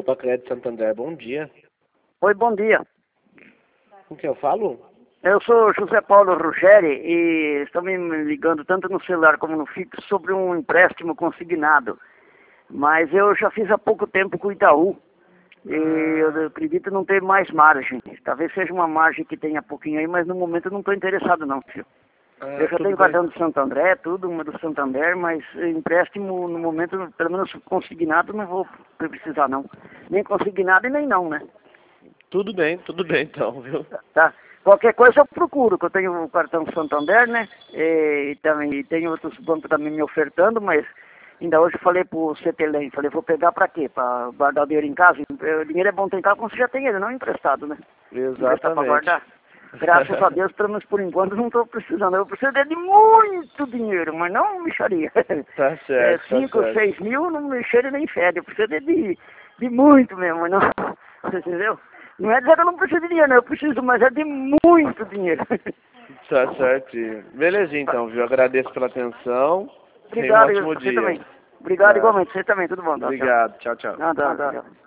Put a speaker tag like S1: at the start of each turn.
S1: Copa Crédito Santander, bom dia.
S2: Oi, bom dia.
S1: Com quem eu falo?
S2: Eu sou José Paulo Ruggeri e estou me ligando tanto no celular como no fixo sobre um empréstimo consignado. Mas eu já fiz há pouco tempo com o Itaú e eu acredito não ter mais margem. Talvez seja uma margem que tenha pouquinho aí, mas no momento eu não estou interessado não, filho. Eu já tenho cartão do Santander, tudo, uma do Santander, mas empréstimo no momento, pelo menos consignado, não vou precisar não. Nem consignado e nem não, né?
S1: Tudo bem então, viu?
S2: Tá. Qualquer coisa eu procuro, que eu tenho o cartão Santander, né? E também tem outros bancos também me ofertando, mas ainda hoje eu falei pro CTLM, falei, vou pegar pra quê? Pra guardar o dinheiro em casa? O dinheiro é bom ter em casa quando você já tem ele, não emprestado, né? Emprestar pra
S1: Exatamente.
S2: guardar. Graças a Deus, pelo menos por enquanto, não estou precisando. Eu preciso de muito dinheiro, mas não mexeria.
S1: Tá certo,
S2: 5, 6 mil não mexeria nem fede. Eu preciso de muito mesmo, mas não. Você entendeu? Não é dizer que eu não preciso de dinheiro, não. Eu preciso, mas é de muito dinheiro.
S1: Tá certinho. Belezinha então, viu? Agradeço pela atenção. Tenha um
S2: Obrigado,
S1: ótimo
S2: você
S1: dia.
S2: também. Obrigado
S1: Tá.
S2: igualmente, você também. Tudo bom, tá?
S1: Obrigado. Tchau, tchau.
S2: Nada.